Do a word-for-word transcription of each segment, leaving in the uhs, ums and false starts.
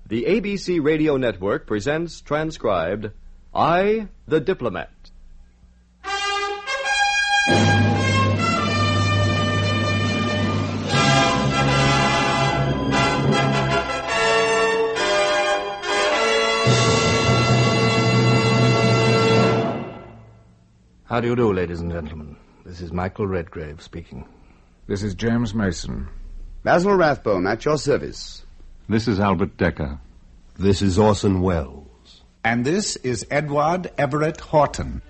The A B C Radio Network presents transcribed, I, the Diplomat. How do you do, ladies and gentlemen? This is Michael Redgrave speaking. This is James Mason. Basil Rathbone, at your service. This is Albert Decker. This is Orson Welles. And this is Edward Everett Horton.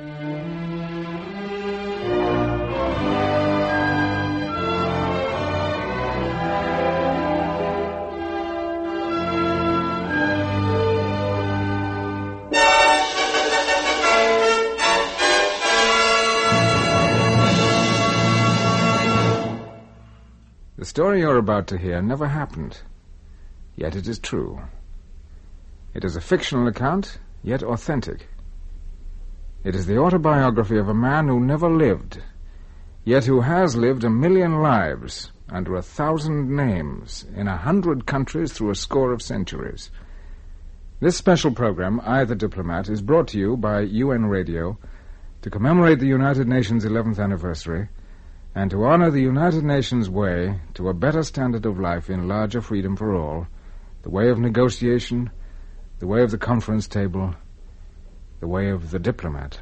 The story you're about to hear never happened, yet it is true. It is a fictional account, yet authentic. It is the autobiography of a man who never lived, yet who has lived a million lives under a thousand names in a hundred countries through a score of centuries. This special program, I, the Diplomat, is brought to you by U N Radio to commemorate the United Nations eleventh anniversary and to honor the United Nations way to a better standard of life in larger freedom for all, the way of negotiation, the way of the conference table, the way of the diplomat.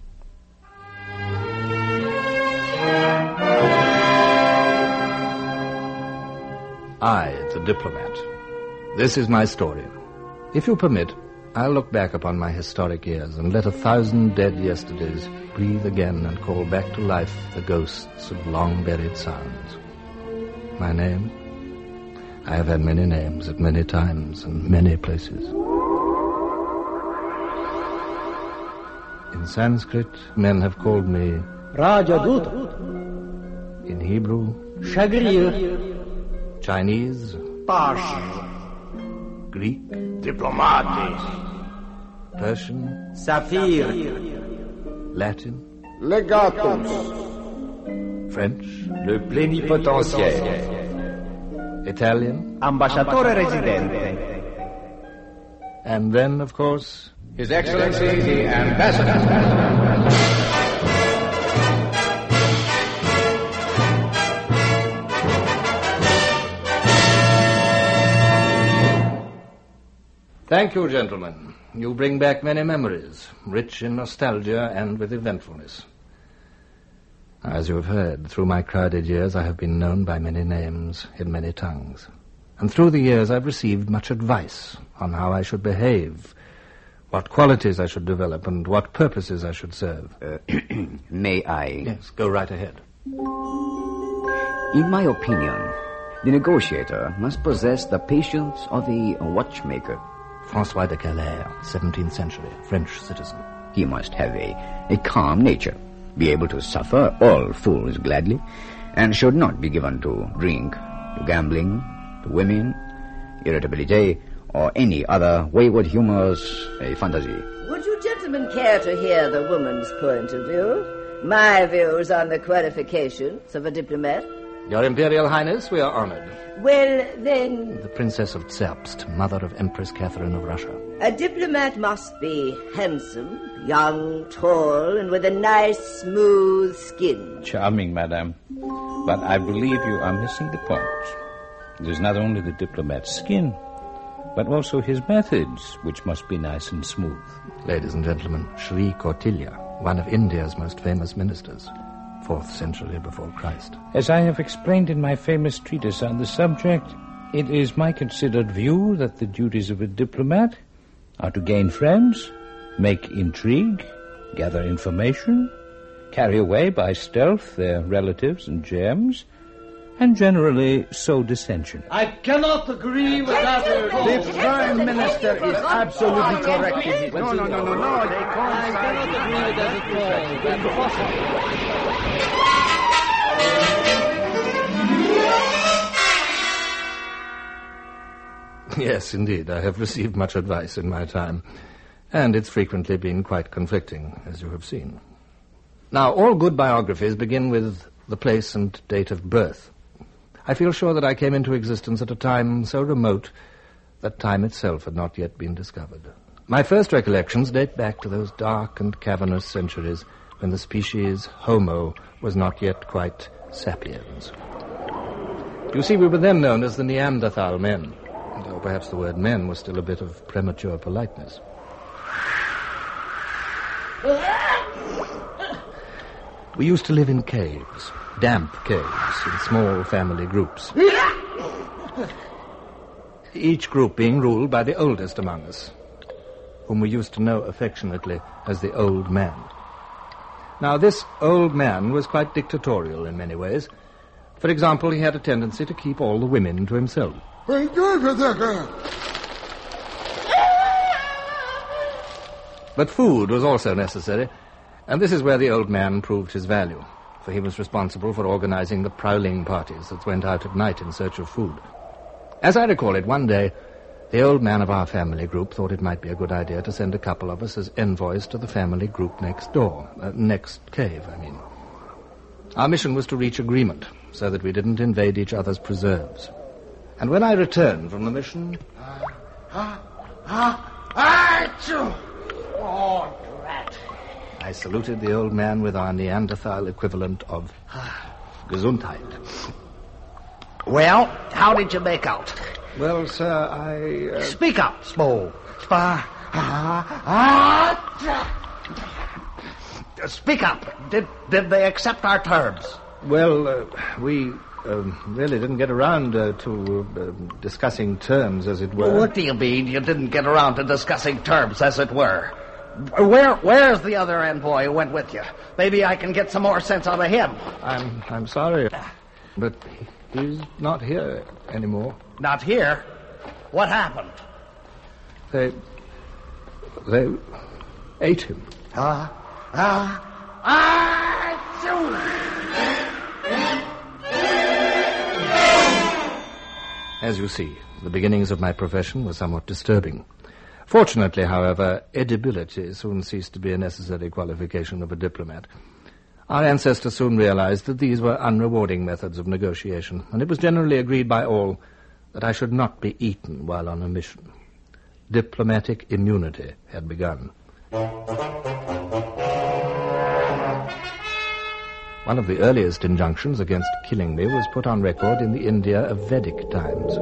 I, the Diplomat. This is my story. If you permit, I'll look back upon my historic years and let a thousand dead yesterdays breathe again and call back to life the ghosts of long-buried sounds. My name? I have had many names at many times and many places. In Sanskrit, men have called me Rajadut. In Hebrew, Shagrir. Chinese, Pash. Greek, Diplomatis. Persian, Saphir. Latin, Legatus. French, Le plénipotentiaire. Italian, Ambasciatore residente. and then, of course, His Excellency the Ambassador. Thank you, gentlemen. You bring back many memories, rich in nostalgia and with eventfulness. As you have heard, through my crowded years I have been known by many names in many tongues. And through the years I've received much advice on how I should behave, what qualities I should develop, and what purposes I should serve. Uh, may I? Yes, go right ahead. In my opinion, the negotiator must possess the patience of a watchmaker. François de Calais, seventeenth century, French citizen. He must have a, a calm nature, be able to suffer all fools gladly, and should not be given to drink, to gambling, to women, irritability, or any other wayward humors, a fantasy. Would you gentlemen care to hear the woman's point of view? My views on the qualifications of a diplomat? Your Imperial Highness, we are honored. Well, then... The Princess of Zerbst, mother of Empress Catherine of Russia. A diplomat must be handsome, young, tall, and with a nice, smooth skin. Charming, madame. But I believe you are missing the point. It is not only the diplomat's skin, but also his methods, which must be nice and smooth. Ladies and gentlemen, Sri Kautilya, one of India's most famous ministers, fourth century before Christ. As I have explained in my famous treatise on the subject, it is my considered view that the duties of a diplomat are to gain friends, make intrigue, gather information, carry away by stealth their relatives and gems, and generally sow dissension. I cannot agree with that. The Prime Minister is absolutely correct in his No, no, no, no, no. I cannot agree with that at all. That's impossible. Yes, indeed, I have received much advice in my time, and it's frequently been quite conflicting, as you have seen. Now, all good biographies begin with the place and date of birth. I feel sure that I came into existence at a time so remote that time itself had not yet been discovered. My first recollections date back to those dark and cavernous centuries when the species Homo was not yet quite sapiens. You see, we were then known as the Neanderthal men, though perhaps the word men was still a bit of premature politeness. We used to live in caves, damp caves, in small family groups. Each group being ruled by the oldest among us, whom we used to know affectionately as the Old Man. Now, this Old Man was quite dictatorial in many ways. For example, he had a tendency to keep all the women to himself. But food was also necessary, and this is where the Old Man proved his value, for he was responsible for organizing the prowling parties that went out at night in search of food. As I recall it, one day, the Old Man of our family group thought it might be a good idea to send a couple of us as envoys to the family group next door, uh, next cave, I mean. Our mission was to reach agreement, so that we didn't invade each other's preserves. And when I returned from the mission... Oh, drat. I saluted the Old Man with our Neanderthal equivalent of Gesundheit. Well, how did you make out? Well, sir, I... Uh... Speak up, Spo. Spa. Speak up. Did did they accept our terms? Well, uh, we uh, really didn't get around uh, to uh, discussing terms, as it were. What do you mean you didn't get around to discussing terms, as it were? Where Where's the other envoy who went with you? Maybe I can get some more sense out of him. I'm I'm sorry, but he's not here anymore. Not here? What happened? They... they ate him. Ah, ah, ah, As you see, the beginnings of my profession were somewhat disturbing. Fortunately, however, edibility soon ceased to be a necessary qualification of a diplomat. Our ancestors soon realized that these were unrewarding methods of negotiation, and it was generally agreed by all that I should not be eaten while on a mission. Diplomatic immunity had begun. One of the earliest injunctions against killing me was put on record in the India of Vedic times.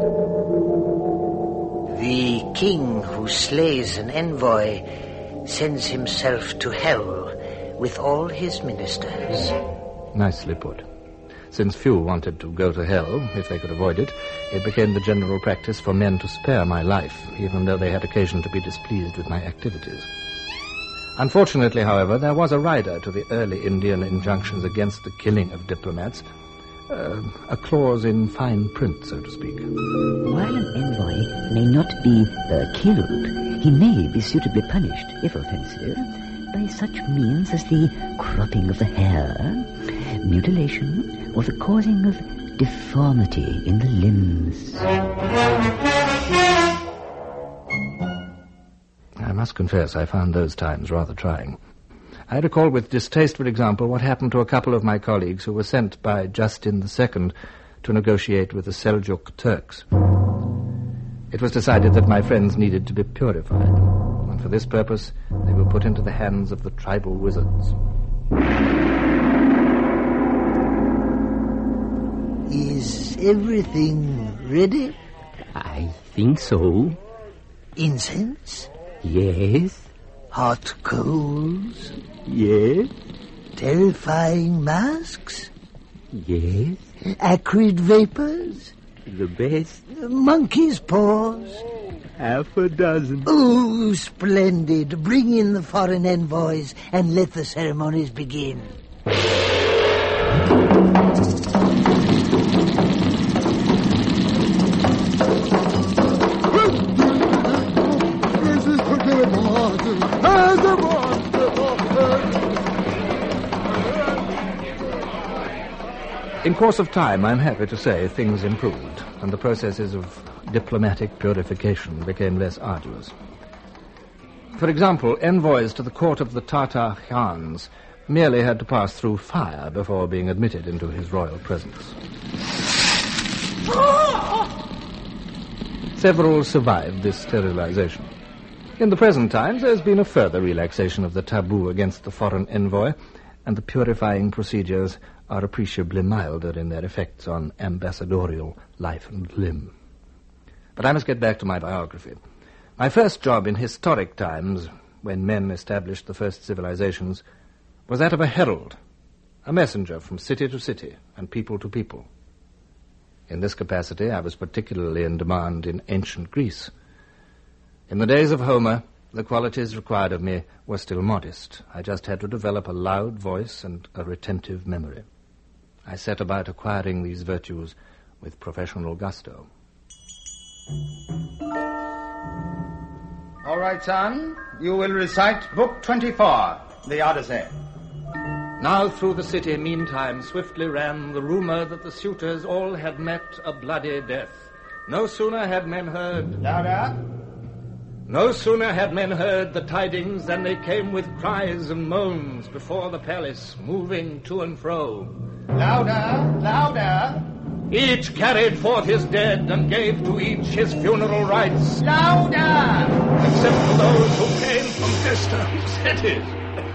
The king who slays an envoy sends himself to hell with all his ministers. Nicely put. Since few wanted to go to hell, if they could avoid it, it became the general practice for men to spare my life, even though they had occasion to be displeased with my activities. Unfortunately, however, there was a rider to the early Indian injunctions against the killing of diplomats, uh, a clause in fine print, so to speak. While an envoy may not be uh, killed, he may be suitably punished, if offensive, by such means as the cropping of the hair, mutilation, or the causing of deformity in the limbs. I must confess I found those times rather trying. I recall with distaste, for example, what happened to a couple of my colleagues who were sent by Justin the Second to negotiate with the Seljuk Turks. It was decided that my friends needed to be purified, and for this purpose they were put into the hands of the tribal wizards. Is everything ready? I think so. Incense? Yes. Hot coals? Yes. Terrifying masks? Yes. Acrid vapors? The best. Monkey's paws? Half a dozen. Oh, splendid. Bring in the foreign envoys and let the ceremonies begin. In course of time, I'm happy to say, things improved, and the processes of diplomatic purification became less arduous. For example, envoys to the court of the Tatar Khans merely had to pass through fire before being admitted into his royal presence. Several survived this sterilization. In the present times, there's been a further relaxation of the taboo against the foreign envoy, and the purifying procedures are appreciably milder in their effects on ambassadorial life and limb. But I must get back to my biography. My first job in historic times, when men established the first civilizations, was that of a herald, a messenger from city to city and people to people. In this capacity, I was particularly in demand in ancient Greece. In the days of Homer, the qualities required of me were still modest. I just had to develop a loud voice and a retentive memory. I set about acquiring these virtues with professional gusto. All right, son. You will recite Book twenty-four, The Odyssey. Now through the city, meantime, swiftly ran the rumor that the suitors all had met a bloody death. No sooner had men heard... Louder. No sooner had men heard the tidings than they came with cries and moans before the palace, moving to and fro. Louder, louder. Each carried forth his dead and gave to each his funeral rites. Louder! Except for those who came from distant cities.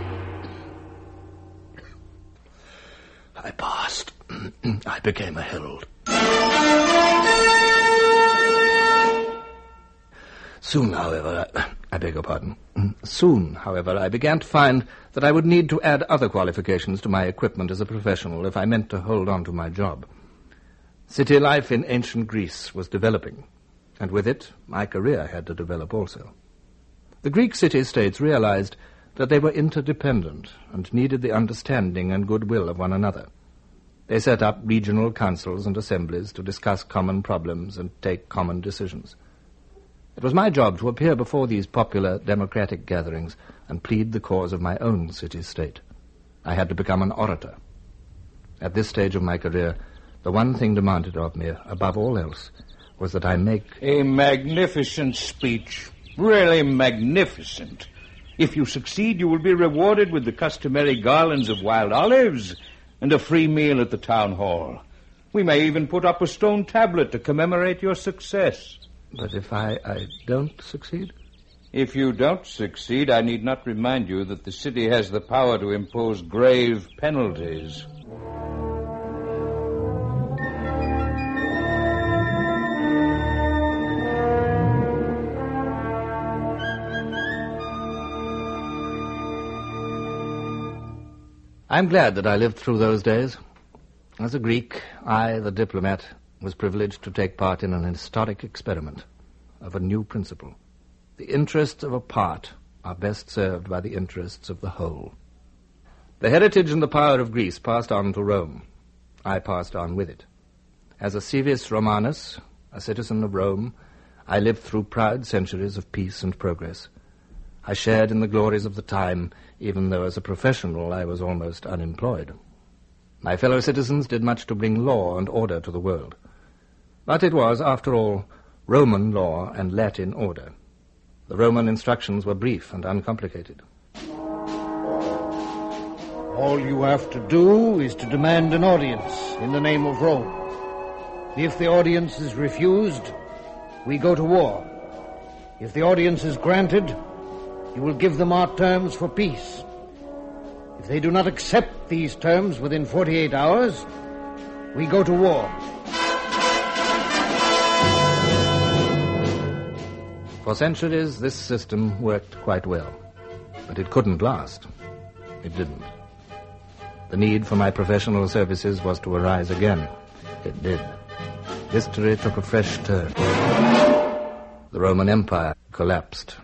I passed. I became a herald. Soon, however, I, I beg your pardon. Soon, however, I began to find that I would need to add other qualifications to my equipment as a professional if I meant to hold on to my job. City life in ancient Greece was developing, and with it, my career had to develop also. The Greek city-states realized that they were interdependent and needed the understanding and goodwill of one another. They set up regional councils and assemblies to discuss common problems and take common decisions. It was my job to appear before these popular democratic gatherings and plead the cause of my own city-state. I had to become an orator. At this stage of my career, the one thing demanded of me, above all else, was that I make... A magnificent speech. Really magnificent. If you succeed, you will be rewarded with the customary garlands of wild olives and a free meal at the town hall. We may even put up a stone tablet to commemorate your success. But if I, I don't succeed? If you don't succeed, I need not remind you that the city has the power to impose grave penalties. I'm glad that I lived through those days. As a Greek, I, the diplomat, was privileged to take part in an historic experiment of a new principle. The interests of a part are best served by the interests of the whole. The heritage and the power of Greece passed on to Rome. I passed on with it. As a civis Romanus, a citizen of Rome, I lived through proud centuries of peace and progress. I shared in the glories of the time, even though as a professional I was almost unemployed. My fellow citizens did much to bring law and order to the world. But it was, after all, Roman law and Latin order. The Roman instructions were brief and uncomplicated. All you have to do is to demand an audience in the name of Rome. If the audience is refused, we go to war. If the audience is granted, you will give them our terms for peace. If they do not accept these terms within forty-eight hours, we go to war. For centuries, this system worked quite well. But it couldn't last. It didn't. The need for my professional services was to arise again. It did. History took a fresh turn. The Roman Empire collapsed.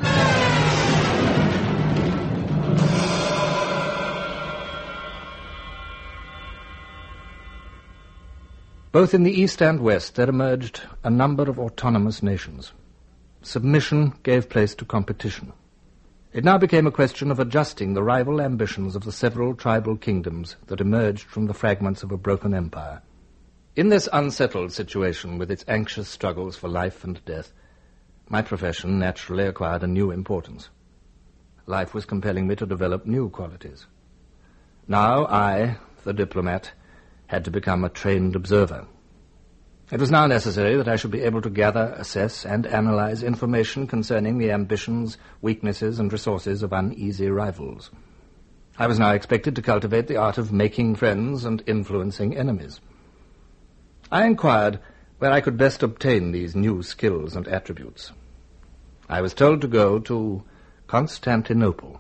Both in the East and West, there emerged a number of autonomous nations. Submission gave place to competition. It now became a question of adjusting the rival ambitions of the several tribal kingdoms that emerged from the fragments of a broken empire. In this unsettled situation, with its anxious struggles for life and death, my profession naturally acquired a new importance. Life was compelling me to develop new qualities. Now I, the diplomat, had to become a trained observer. It was now necessary that I should be able to gather, assess, and analyze information concerning the ambitions, weaknesses, and resources of uneasy rivals. I was now expected to cultivate the art of making friends and influencing enemies. I inquired where I could best obtain these new skills and attributes. I was told to go to Constantinople.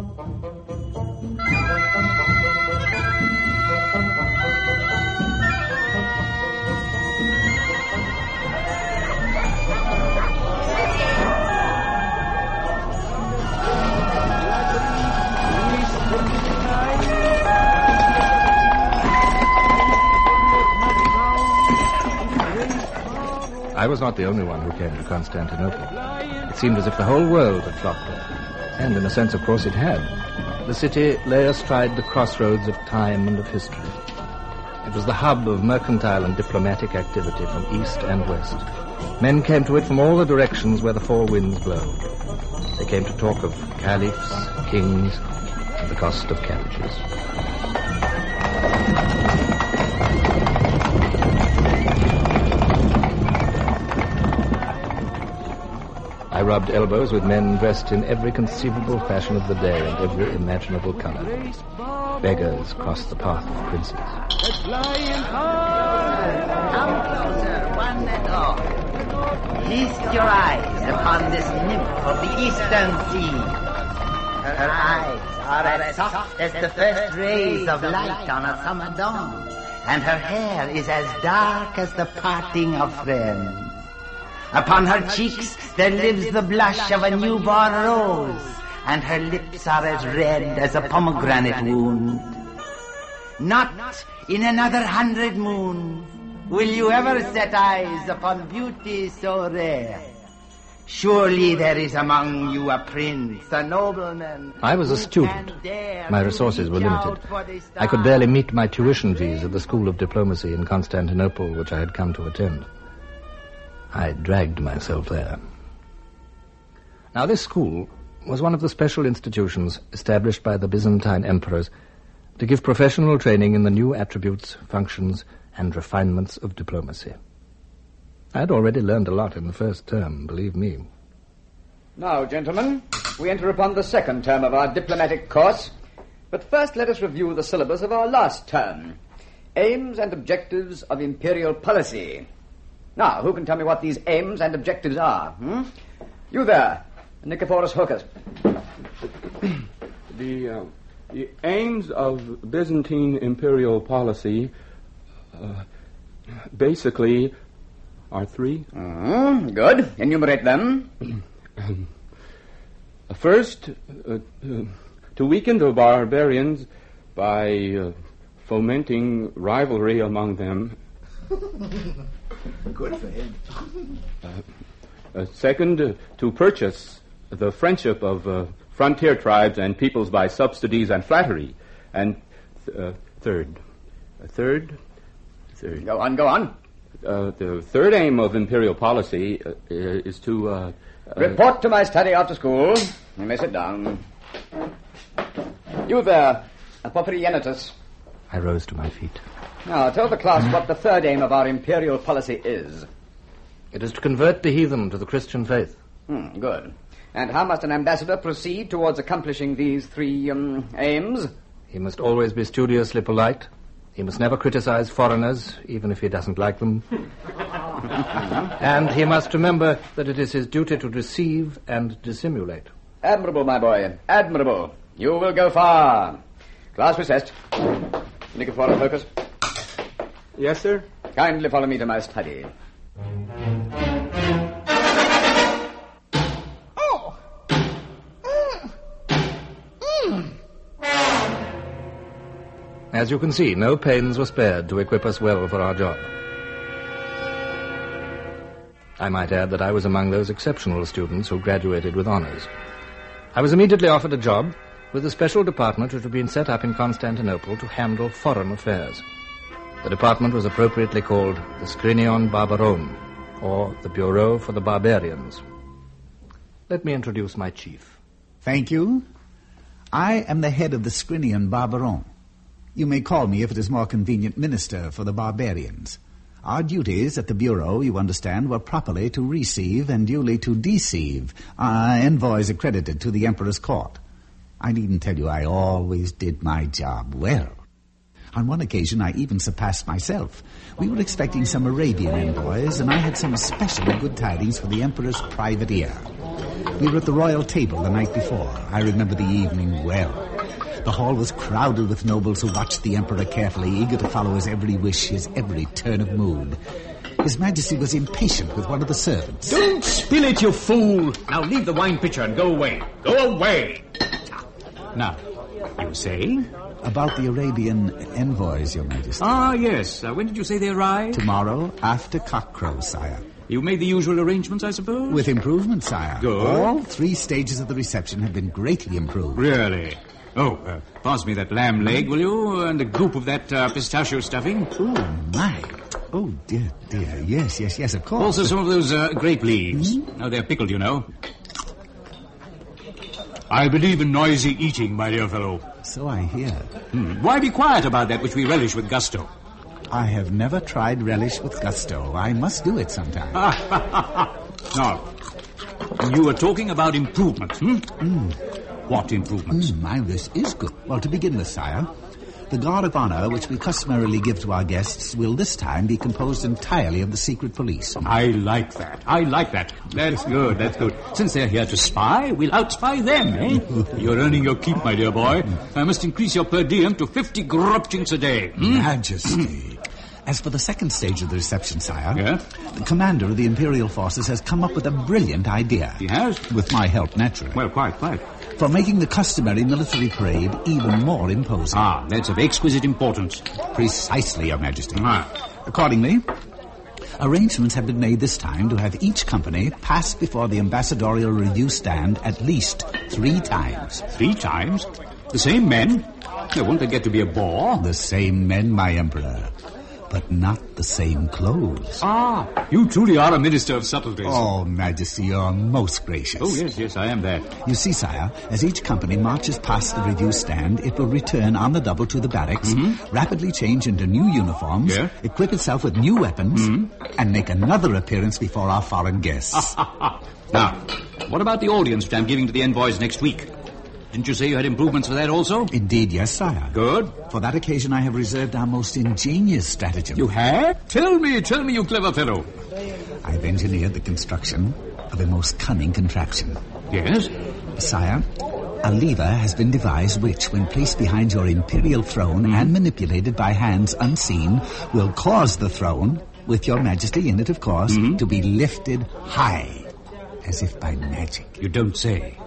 I was not the only one who came to Constantinople. It seemed as if the whole world had flocked there. And in a sense, of course, it had. The city lay astride the crossroads of time and of history. It was the hub of mercantile and diplomatic activity from east and west. Men came to it from all the directions where the four winds blowed. They came to talk of caliphs, kings, and the cost of carriages. I rubbed elbows with men dressed in every conceivable fashion of the day and every imaginable color. Beggars crossed the path of princes. Come closer, one and all. Feast your eyes upon this nymph of the eastern sea. Her eyes are as soft as the first rays of light on a summer dawn, and her hair is as dark as the parting of friends. Upon her cheeks there lives the blush of a newborn rose, and her lips are as red as a pomegranate wound. Not in another hundred moons will you ever set eyes upon beauty so rare. Surely there is among you a prince, a nobleman. I was a student. My resources were limited. I could barely meet my tuition fees at the School of Diplomacy in Constantinople, which I had come to attend. I dragged myself there. Now, this school was one of the special institutions established by the Byzantine emperors to give professional training in the new attributes, functions, and refinements of diplomacy. I had already learned a lot in the first term, believe me. Now, gentlemen, we enter upon the second term of our diplomatic course. But first let us review the syllabus of our last term. Aims and objectives of imperial policy. Now, who can tell me what these aims and objectives are? Hmm? You there, Nicephorus Hocus. The, uh, the aims of Byzantine imperial policy uh, basically are three. Mm, good. Enumerate them. First, uh, uh, to weaken the barbarians by uh, fomenting rivalry among them. Good for him. Uh, uh, second, uh, to purchase the friendship of uh, frontier tribes and peoples by subsidies and flattery. And th- uh, third, uh, third, third. Go on, go on. Uh, the third aim of imperial policy uh, is to... Uh, uh, Report to my study after school. You may sit down. You there, Porphyrianitus. I rose to my feet. Now, tell the class what the third aim of our imperial policy is. It is to convert the heathen to the Christian faith. Hmm, good. And how must an ambassador proceed towards accomplishing these three um, aims? He must always be studiously polite. He must never criticize foreigners, even if he doesn't like them. And he must remember that it is his duty to deceive and dissimulate. Admirable, my boy. Admirable. You will go far. Class recessed. Nicephorus Hocus. Yes, sir? Kindly follow me to my study. Oh! Mm. Mm. As you can see, no pains were spared to equip us well for our job. I might add that I was among those exceptional students who graduated with honors. I was immediately offered a job with a special department which had been set up in Constantinople to handle foreign affairs. The department was appropriately called the Scrinion Barbaron, or the Bureau for the Barbarians. Let me introduce my chief. Thank you. I am the head of the Scrinion Barbaron. You may call me, if it is more convenient, Minister for the Barbarians. Our duties at the Bureau, you understand, were properly to receive and duly to deceive our envoys accredited to the Emperor's court. I needn't tell you I always did my job well. On one occasion, I even surpassed myself. We were expecting some Arabian envoys, and I had some especially good tidings for the Emperor's private ear. We were at the royal table the night before. I remember the evening well. The hall was crowded with nobles who watched the Emperor carefully, eager to follow his every wish, his every turn of mood. His Majesty was impatient with one of the servants. Don't spill it, you fool! Now leave the wine pitcher and go away. Go away! Now, you say? About the Arabian envoys, Your Majesty. Ah, yes. Uh, when did you say they arrived? Tomorrow, after cockcrow, sire. You made the usual arrangements, I suppose? With improvement, sire. Good. All three stages of the reception have been greatly improved. Really? Oh, uh, pass me that lamb leg, will you? And a goop of that uh, pistachio stuffing. Oh, my. Oh, dear, dear. Yes, yes, yes, of course. Also some of those uh, grape leaves. Mm-hmm. Now, they're pickled, you know. I believe in noisy eating, my dear fellow. So I hear. Hmm. Why be quiet about that which we relish with gusto? I have never tried relish with gusto. I must do it sometime. Now, you were talking about improvements, hmm? Mm. What improvements? Mm, my, this is good. Well, to begin with, sire, the guard of honor, which we customarily give to our guests, will this time be composed entirely of the secret police. I like that. I like that. That's good, that's good. Since they're here to spy, we'll outspy them, eh? You're earning your keep, my dear boy. I must increase your per diem to fifty grupchings a day. Hmm? Majesty. As for the second stage of the reception, sire, yeah? the commander of the Imperial forces has come up with a brilliant idea. He has? With my help, naturally. Well, quite, quite. For making the customary military parade even more imposing. Ah, that's of exquisite importance. Precisely, Your Majesty. Ah. Accordingly, arrangements have been made this time to have each company pass before the ambassadorial review stand at least three times. Three times? The same men? No, won't they get to be a bore? The same men, my Emperor. But not the same clothes. Ah, you truly are a minister of subtleties. Oh, Majesty, you're most gracious. Oh, yes, yes, I am that. You see, sire, as each company marches past the review stand, it will return on the double to the barracks, mm-hmm. rapidly change into new uniforms, yeah? equip itself with new weapons, mm-hmm. and make another appearance before our foreign guests. Now, what about the audience which I'm giving to the envoys next week? Didn't you say you had improvements for that also? Indeed, yes, sire. Good. For that occasion, I have reserved our most ingenious stratagem. You have? Tell me, tell me, you clever fellow. I've engineered the construction of a most cunning contraption. Yes? Sire, a lever has been devised which, when placed behind your imperial throne mm. and manipulated by hands unseen, will cause the throne, with your majesty in it, of course, mm. to be lifted high, as if by magic. You don't say.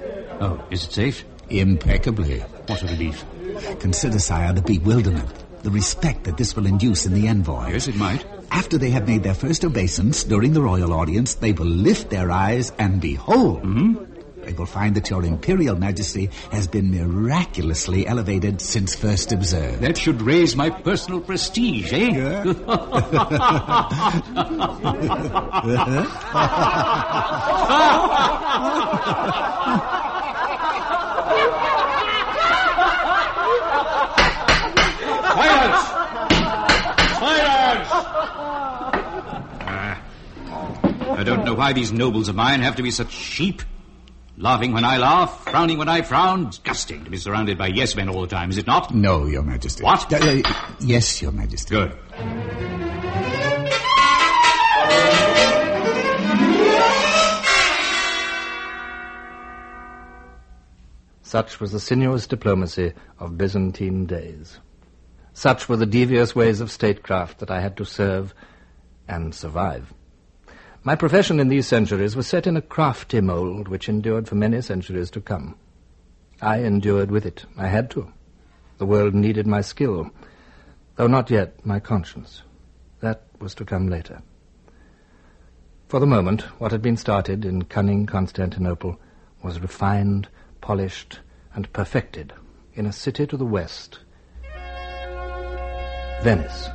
Oh, is it safe? Impeccably. What a relief. Consider, sire, the bewilderment, the respect that this will induce in the envoy. Yes, it might. After they have made their first obeisance during the royal audience, they will lift their eyes and behold, mm-hmm. they will find that your imperial majesty has been miraculously elevated since first observed. That should raise my personal prestige, eh? Yeah. Silence! Silence! Ah, I don't know why these nobles of mine have to be such sheep. Laughing when I laugh, frowning when I frown. Disgusting to be surrounded by yes-men all the time, is it not? No, Your Majesty. What? Uh, uh, yes, Your Majesty. Good. Such was the sinuous diplomacy of Byzantine days. Such were the devious ways of statecraft that I had to serve and survive. My profession in these centuries was set in a crafty mould which endured for many centuries to come. I endured with it. I had to. The world needed my skill, though not yet my conscience. That was to come later. For the moment, what had been started in cunning Constantinople was refined, polished, and perfected in a city to the west, Venice.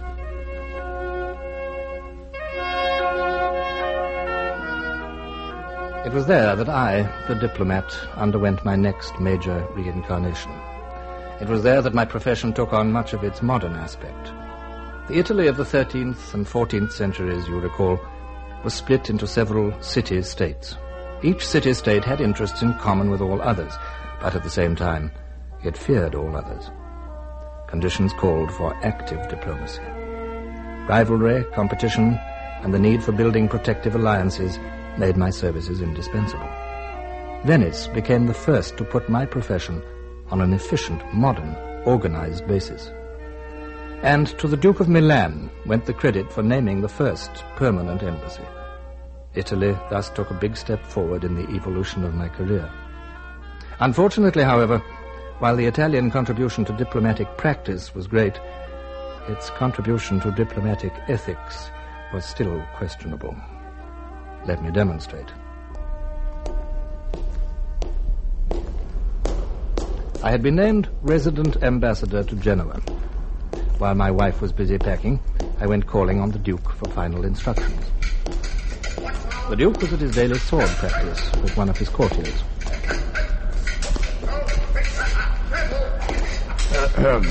It was there that I, the diplomat, underwent my next major reincarnation. It was there that my profession took on much of its modern aspect. The Italy of the thirteenth and fourteenth centuries, you recall, was split into several city-states. Each city-state had interests in common with all others, but at the same time, it feared all others. Conditions called for active diplomacy. Rivalry, competition, and the need for building protective alliances made my services indispensable. Venice became the first to put my profession on an efficient, modern, organized basis. And to the Duke of Milan went the credit for naming the first permanent embassy. Italy thus took a big step forward in the evolution of my career. Unfortunately, however, while the Italian contribution to diplomatic practice was great, its contribution to diplomatic ethics was still questionable. Let me demonstrate. I had been named resident ambassador to Genoa. While my wife was busy packing, I went calling on the Duke for final instructions. The Duke was at his daily sword practice with one of his courtiers. Ahem.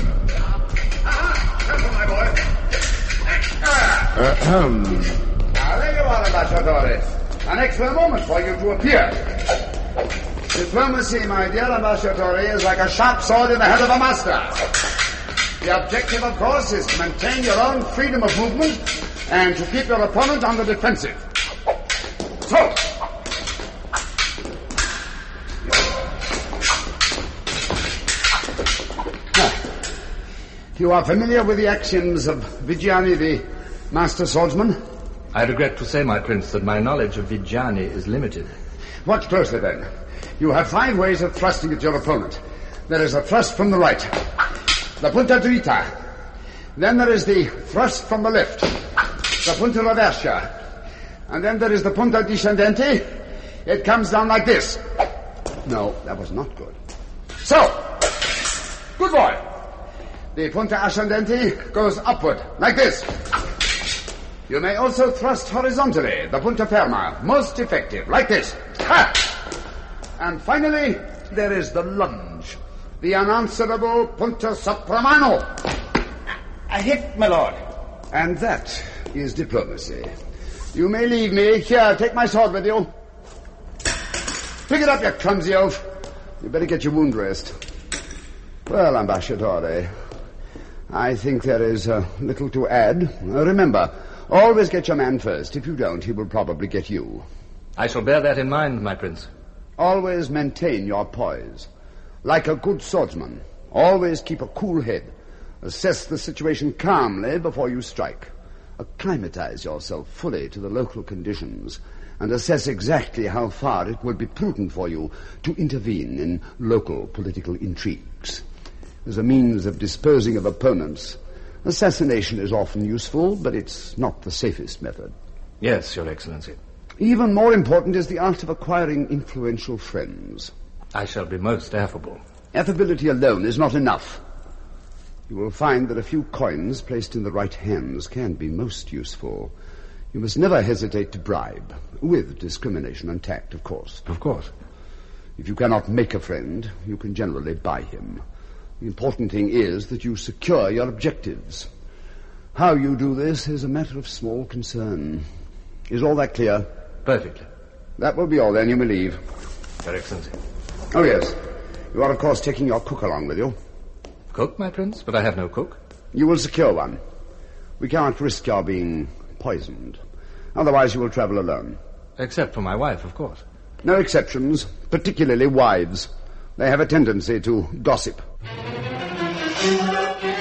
Ahem. Now, there you are, Ambassadores. An excellent moment for you to appear. Diplomacy, my dear Ambassadore, is like a sharp sword in the hand of a master. The objective, of course, is to maintain your own freedom of movement and to keep your opponent on the defensive. So, you are familiar with the axioms of Vigiani, the master swordsman? I regret to say, my prince, that my knowledge of Vigiani is limited. Watch closely, then. You have five ways of thrusting at your opponent. There is a thrust from the right, the punta dritta. Then there is the thrust from the left, the punta rovescia. And then there is the punta discendente. It comes down like this. No, that was not good. So, good boy. The punta ascendente goes upward, like this. You may also thrust horizontally, the punta ferma, most effective, like this. Ha! And finally, there is the lunge, the unanswerable punta soprano. A hit, my lord. And that is diplomacy. You may leave me. Here, take my sword with you. Pick it up, you clumsy oaf. You better get your wound dressed. Well, Ambassadore, I think there is uh, little to add. Uh, remember, always get your man first. If you don't, he will probably get you. I shall bear that in mind, my prince. Always maintain your poise. Like a good swordsman, always keep a cool head. Assess the situation calmly before you strike. Acclimatize yourself fully to the local conditions and assess exactly how far it would be prudent for you to intervene in local political intrigues. As a means of disposing of opponents, assassination is often useful, but it's not the safest method. Yes, Your Excellency. Even more important is the art of acquiring influential friends. I shall be most affable. Affability alone is not enough. You will find that a few coins placed in the right hands can be most useful. You must never hesitate to bribe, with discrimination and tact, of course. Of course. If you cannot make a friend, you can generally buy him. The important thing is that you secure your objectives. How you do this is a matter of small concern. Is all that clear? Perfectly. That will be all, then. You may leave. Your Excellency. Oh, yes. You are, of course, taking your cook along with you. Cook, my prince? But I have no cook. You will secure one. We cannot risk your being poisoned. Otherwise, you will travel alone. Except for my wife, of course. No exceptions, particularly wives. They have a tendency to gossip.